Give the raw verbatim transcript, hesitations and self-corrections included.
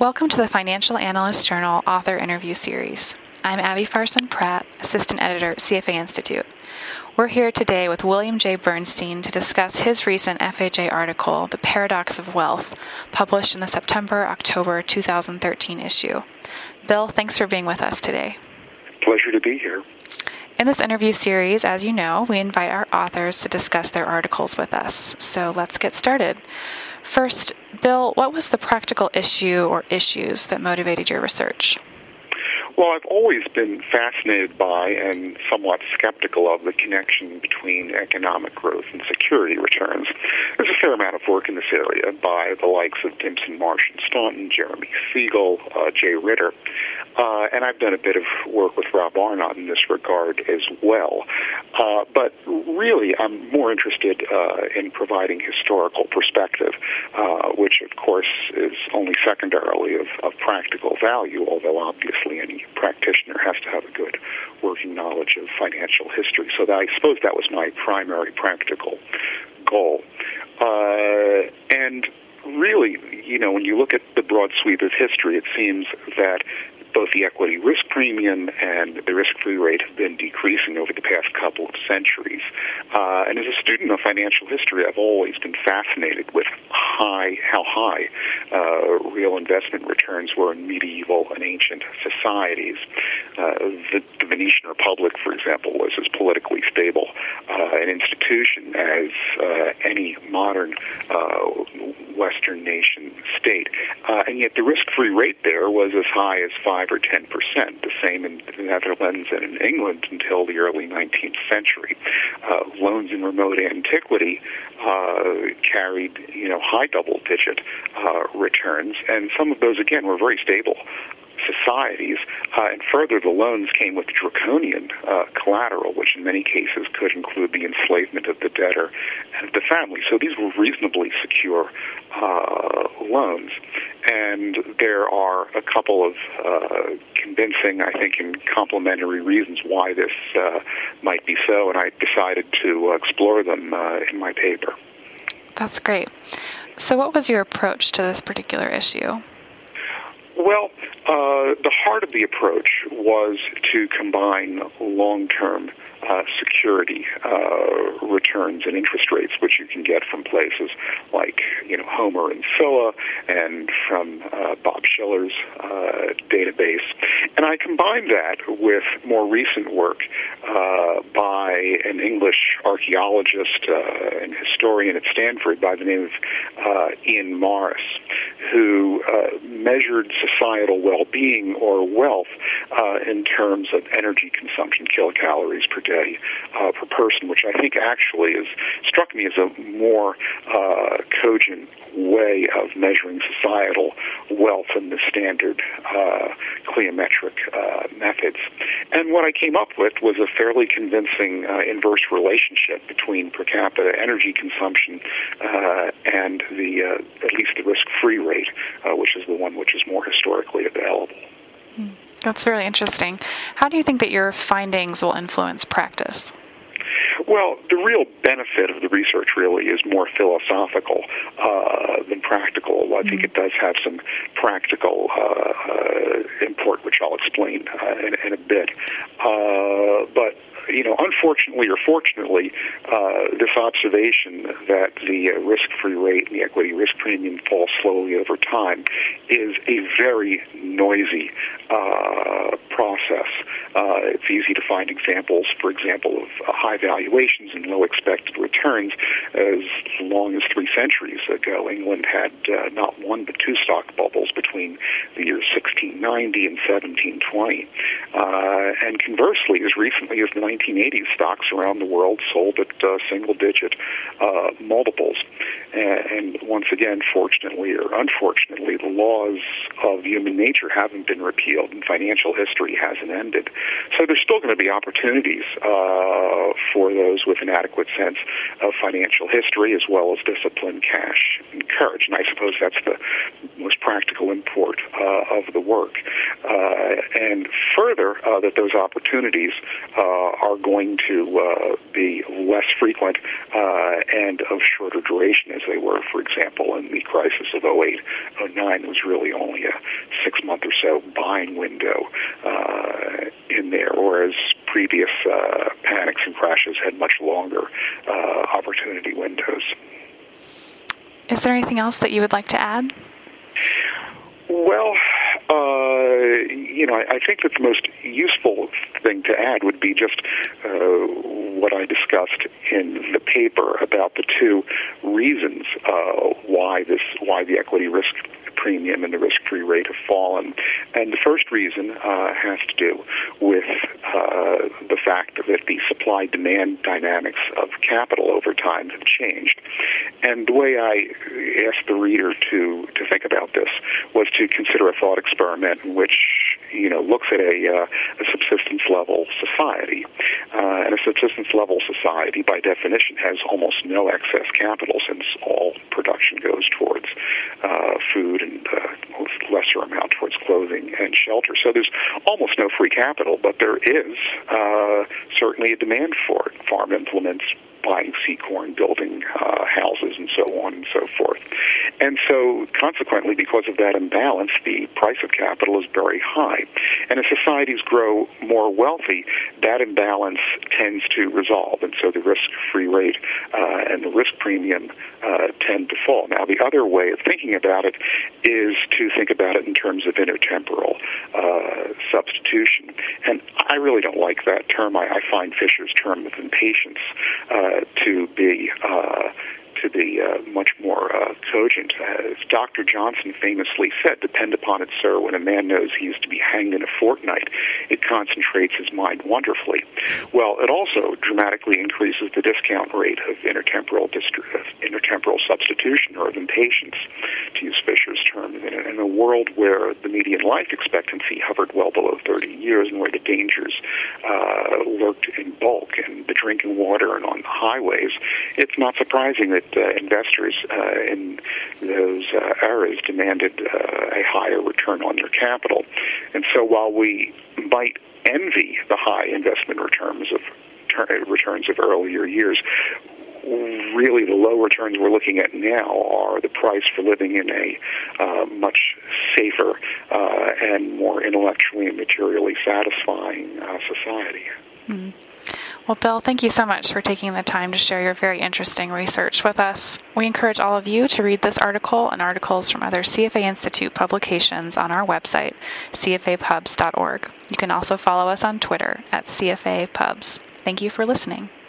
Welcome to the Financial Analyst Journal Author Interview Series. I'm Abby Farson Pratt, Assistant Editor at C F A Institute. We're here today with William J. Bernstein to discuss his recent F A J article, The Paradox of Wealth, published in the September-October two thousand thirteen issue. Bill, thanks for being with us today. Pleasure to be here. In this interview series, as you know, we invite our authors to discuss their articles with us. So let's get started. First, Bill, what was the practical issue or issues that motivated your research? Well, I've always been fascinated by and somewhat skeptical of the connection between economic growth and security returns. There's a fair amount of work in this area by the likes of Dimson, Marsh and Staunton, Jeremy Siegel, uh, Jay Ritter, uh, and I've done a bit of work with Rob Arnott in this regard as well. Uh, but really, I'm more interested uh, in providing historical perspective, uh, which, of course, is only secondarily of, of practical value, although obviously any practitioner has to have a good working knowledge of financial history. So that, I suppose that was my primary practical goal. Uh, and really, you know, when you look at the broad sweep of history, it seems that both the equity risk premium and the risk-free rate have been decreasing over the past couple of centuries. Uh, and as a student of financial history, I've always been fascinated with high, how high uh, real investment returns were in medieval and ancient societies. Uh, the, the Venetian Republic, for example, was as politically stable uh, an institution as uh, any modern uh, Western nation state. Uh, and yet the risk-free rate there was as high as five or ten percent, the same in the Netherlands and in England until the early nineteenth century. Uh, loans in remote antiquity uh, carried, you know, high double-digit uh, returns, and some of those, again, were very stable societies, uh, and further, the loans came with draconian uh, collateral, which in many cases could include the enslavement of the debtor and of the family. So these were reasonably secure uh, loans. And there are a couple of uh, convincing, I think, and complementary reasons why this uh, might be so, and I decided to explore them uh, in my paper. That's great. So what was your approach to this particular issue? Well, uh, the heart of the approach was to combine long-term uh, security uh, returns and interest rates, which you can get from places like, you know, Homer and Scylla, and from uh, Bob Shiller's uh, database. And I combined that with more recent work uh, by an English archaeologist uh, and historian at Stanford by the name of uh, Ian Morris, who uh, measured societal well-being or wealth uh, in terms of energy consumption, kilocalories per day uh, per person, which I think actually is struck me as a more uh, cogent way of measuring societal wealth than the standard uh, cliometric uh, methods. And what I came up with was a fairly convincing uh, inverse relationship between per capita energy consumption uh, and the uh, at least the risk-free rate, uh, which is the one which is more historically available. That's really interesting. How do you think that your findings will influence practice? Well, the real benefit of the research really is more philosophical uh, than practical. I mm-hmm. think it does have some practical uh, uh, import, which I'll explain uh, in, in a bit. Uh, but you know, unfortunately or fortunately, uh, this observation that the uh, risk-free rate and the equity risk premium fall slowly over time is a very noisy uh, process. Uh, it's easy to find examples, for example, of uh, high valuations and low expected returns. As long as three centuries ago, England had uh, not one but two stock bubbles between the years sixteen ninety and seventeen twenty. Uh, and conversely, as recently as the nineteen eighties, stocks around the world sold at uh, single-digit uh, multiples. And, and once again, fortunately or unfortunately, the laws of human nature haven't been repealed and financial history hasn't ended. So there's still going to be opportunities uh, for those with an adequate sense of financial history as well as discipline, cash, and courage. And I suppose that's the most practical import uh, of the work. Uh, and further, uh, that those opportunities uh, are going to uh, be less frequent uh, and of shorter duration as they were, for example, in the crisis of oh eight oh nine. It was really only a so buying window uh, in there, whereas previous uh, panics and crashes had much longer uh, opportunity windows. Is there anything else that you would like to add? Well, uh, you know, I, I think that the most useful thing to add would be just uh, what I discussed in the paper about the two reasons uh, why this, why the equity risk premium and the risk-free rate have fallen. And the first reason uh, has to do with uh, the fact that the supply-demand dynamics of capital over time have changed. And the way I asked the reader to, to think about this was to consider a thought experiment in which, you know, looks at a, uh, a subsistence-level society. Uh, and a subsistence-level society, by definition, has almost no excess capital, since all production goes towards uh, food and uh, lesser amount towards clothing and shelter. So there's almost no free capital, but there is uh, certainly a demand for it. Farm implements, buying seed corn, building uh, houses, and so on and so forth. And so, consequently, because of that imbalance, the price of capital is very high. And as societies grow more wealthy, that imbalance tends to resolve, and so the risk-free rate uh, and the risk premium uh, tend to fall. Now, the other way of thinking about it is to think about it in terms of intertemporal uh, substitution. And I really don't like that term. I, I find Fisher's term of impatience uh, to be uh, to be uh, much more uh, cogent. As Doctor Johnson famously said, "Depend upon it, sir, when a man knows he is to be hanged in a fortnight, it concentrates his mind wonderfully." Well, it also dramatically increases the discount rate of intertemporal distri- of intertemporal substitution, or of impatience, to use Fisher's term. In a, in a world where the median life expectancy hovered well below thirty years, and where the dangers uh, lurked in bulk and the drinking water and on the highways, it's not surprising that Uh, investors uh, in those uh, eras demanded uh, a higher return on their capital. And so while we might envy the high investment returns of ter- returns of earlier years, really the low returns we're looking at now are the price for living in a uh, much safer uh, and more intellectually and materially satisfying uh, society. Mm-hmm. Well, Bill, thank you so much for taking the time to share your very interesting research with us. We encourage all of you to read this article and articles from other C F A Institute publications on our website, c f a pubs dot org. You can also follow us on Twitter at C F A Pubs. Thank you for listening.